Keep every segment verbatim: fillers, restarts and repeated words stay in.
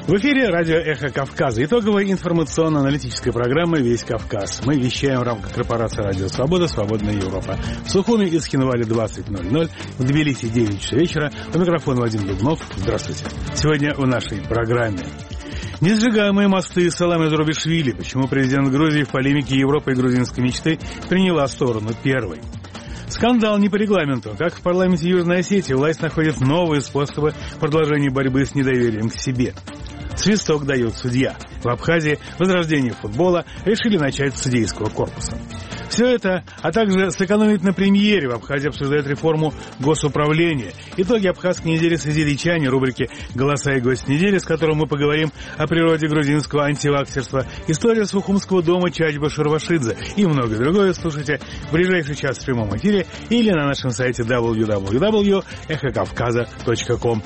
В эфире радио «Эхо Кавказа». Итоговая информационно-аналитическая программа «Весь Кавказ». Мы вещаем в рамках корпорации «Радио Свобода», «Свободная Европа». В Сухуми и Схинвале двадцать ноль ноль, в Тбилиси девять часов вечера. У микрофона Вадим Дубнов. Здравствуйте. Сегодня в нашей программе. Несжигаемые мосты Саламе Зурабишвили. Почему президент Грузии в полемике Европы и грузинской мечты приняла сторону первой. Скандал не по регламенту. Как в парламенте Южной Осетии власть находит новые способы продолжения борьбы с недоверием к себе. Свисток дает судья. В Абхазии возрождение футбола решили начать с судейского корпуса. Все это, а также сэкономить на премьере. В Абхазии обсуждают реформу госуправления. Итоги абхазской недели созидичане, рубрики «Голоса и гость недели», с которым мы поговорим о природе грузинского антиваксерства, история Сухумского дома Чачба Шурвашидзе и многое другое слушайте в ближайший час в прямом эфире или на нашем сайте дабл ю дабл ю дабл ю точка эхо кавказа точка ком.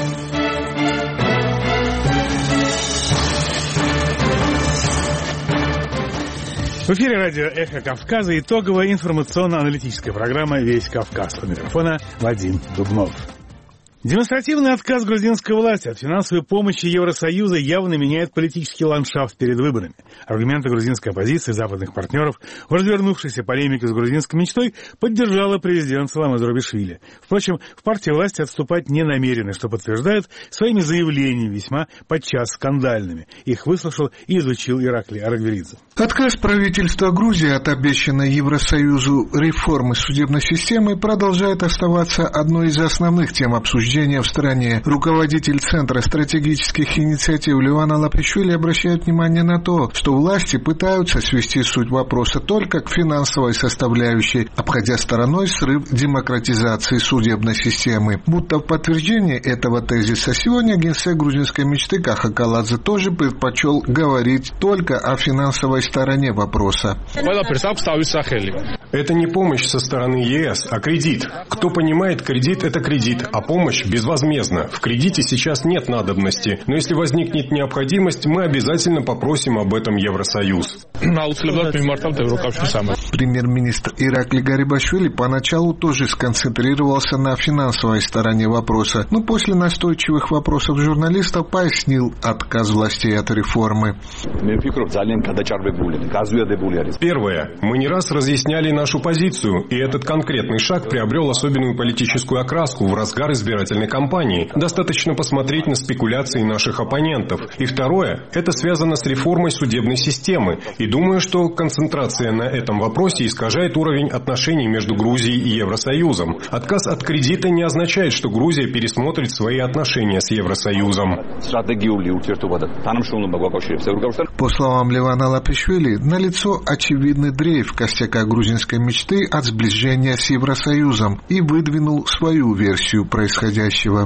В эфире радио «Эхо Кавказа», итоговая информационно-аналитическая программа «Весь Кавказ». У микрофона Вадим Дубнов. Демонстративный отказ грузинской власти от финансовой помощи Евросоюза явно меняет политический ландшафт перед выборами. Аргументы грузинской оппозиции, западных партнеров в развернувшейся полемике с грузинской мечтой поддержала президент Саламе Зурабишвили. Впрочем, в партии власти отступать не намерены, что подтверждают своими заявлениями, весьма подчас скандальными. Их выслушал и изучил Ираклий Аракверидзе. Отказ правительства Грузии от обещанной Евросоюзу реформы судебной системы продолжает оставаться одной из основных тем обсуждения в стране. Руководитель Центра стратегических инициатив Леван Алапишвили обращает внимание на то, что власти пытаются свести суть вопроса только к финансовой составляющей, обходя стороной срыв демократизации судебной системы. Будто в подтверждение этого тезиса сегодня генсек грузинской мечты Каха Каладзе тоже предпочел говорить только о финансовой стороне вопроса. Это не помощь со стороны ЕС, а кредит. Кто понимает, кредит – это кредит, а помощь безвозмездна. В кредите сейчас нет надобности, но если возникнет необходимость, мы обязательно попросим об этом Евросоюз. Премьер-министр Иракли Гарибашвили поначалу тоже сконцентрировался на финансовой стороне вопроса, но после настойчивых вопросов журналистов пояснил отказ властей от реформы. Первое. Мы не раз разъясняли нашу позицию, и этот конкретный шаг приобрел особенную политическую окраску в разгар избирательной кампании. Достаточно посмотреть на спекуляции наших оппонентов. И второе. Это связано с реформой судебной системы. И думаю, что концентрация на этом вопросе искажает уровень отношений между Грузией и Евросоюзом. Отказ от кредита не означает, что Грузия пересмотрит свои отношения с Евросоюзом. По словам Левана Алапишвили, налицо очевидный дрейф костяка грузинской мечты от сближения с Евросоюзом и выдвинул свою версию происходящего.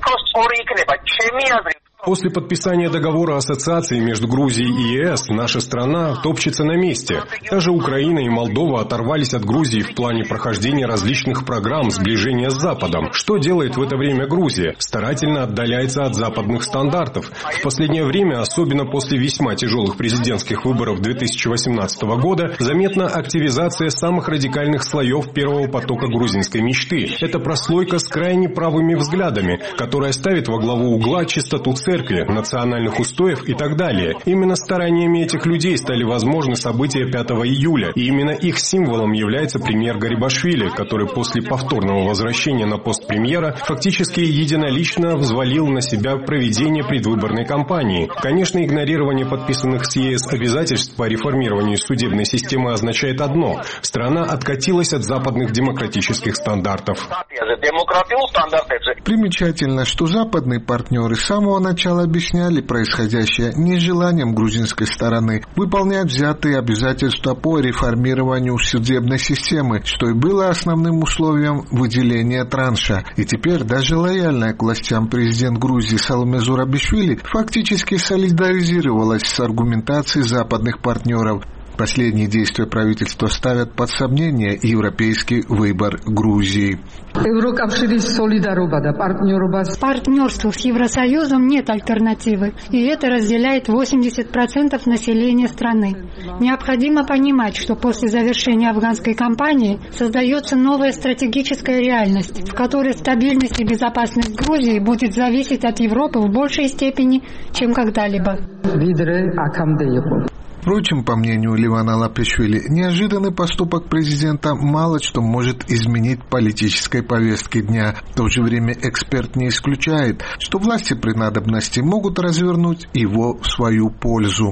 После подписания договора о ассоциации между Грузией и ЕС наша страна топчется на месте. Даже Украина и Молдова оторвались от Грузии в плане прохождения различных программ сближения с Западом. Что делает в это время Грузия? Старательно отдаляется от западных стандартов. В последнее время, особенно после весьма тяжелых президентских выборов две тысячи восемнадцатого года, заметна активизация самых радикальных слоев первого потока грузинской мечты. Это прослойка с крайне правыми взглядами, которая ставит во главу угла чистоту церкви, национальных устоев и так далее. Именно стараниями этих людей стали возможны события пятого июля, и именно их символом является премьер Гарибашвили, который после повторного возвращения на пост премьера фактически единолично взвалил на себя проведение предвыборной кампании. Конечно, игнорирование подписанных с ЕС обязательств по реформированию судебной системы означает одно – страна откатилась от западных демократических стандартов. Примечательно, что западные партнеры с самого начала объясняли происходящее нежеланием грузинской стороны выполнять взятые обязательства по реформированию судебной системы, что и было основным условием выделения транша. И теперь даже лояльная к властям президент Грузии Саламе Зурабишвили фактически солидаризировалась с аргументацией западных партнеров. Последние действия правительства ставят под сомнение европейский выбор Грузии. Партнерству с Евросоюзом нет альтернативы, и это разделяет восемьдесят процентов населения страны. Необходимо понимать, что после завершения афганской кампании создается новая стратегическая реальность, в которой стабильность и безопасность Грузии будет зависеть от Европы в большей степени, чем когда-либо. Впрочем, по мнению Ливана Лапишвили, неожиданный поступок президента мало что может изменить политической повестке дня. В то же время эксперт не исключает, что власти при надобности могут развернуть его в свою пользу.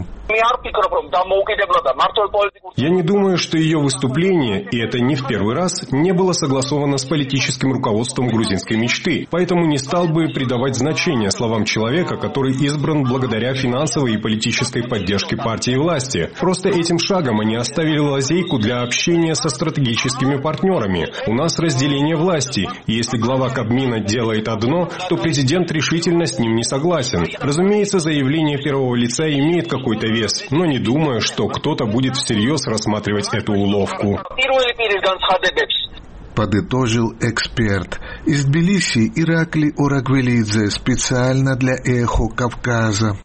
Я не думаю, что ее выступление, и это не в первый раз, не было согласовано с политическим руководством грузинской мечты. Поэтому не стал бы придавать значение словам человека, который избран благодаря финансовой и политической поддержке партии власти. Просто этим шагом они оставили лазейку для общения со стратегическими партнерами. У нас разделение власти, и если глава Кабмина делает одно, то президент решительно с ним не согласен. Разумеется, заявление первого лица имеет какой-то вес, но не думаю, что кто-то будет всерьез рассматривать эту уловку. Подытожил эксперт. Из Тбилиси Иракли Орагвелидзе специально для «Эхо Кавказа».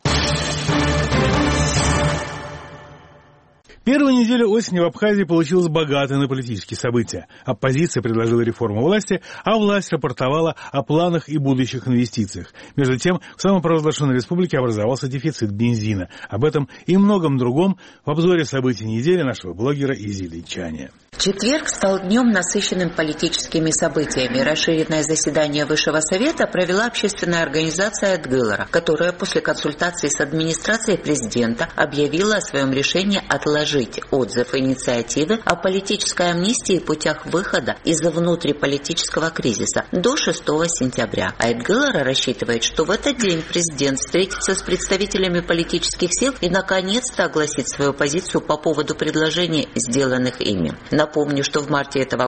Первая неделя осени в Абхазии получилась богатой на политические события. Оппозиция предложила реформу власти, а власть рапортовала о планах и будущих инвестициях. Между тем, в самопровозглашенной республике образовался дефицит бензина. Об этом и многом другом в обзоре событий недели нашего блогера Изиды Чани. Четверг стал днем, насыщенным политическими событиями. Расширенное заседание Высшего Совета провела общественная организация «Тгылара», которая после консультаций с администрацией президента объявила о своем решении отложить отзыв инициативы о политической амнистии и путях выхода из внутриполитического кризиса до шестого сентября. А «Тгылара» рассчитывает, что в этот день президент встретится с представителями политических сил и наконец-то огласит свою позицию по поводу предложений, сделанных ими. Напомню, что в марте этого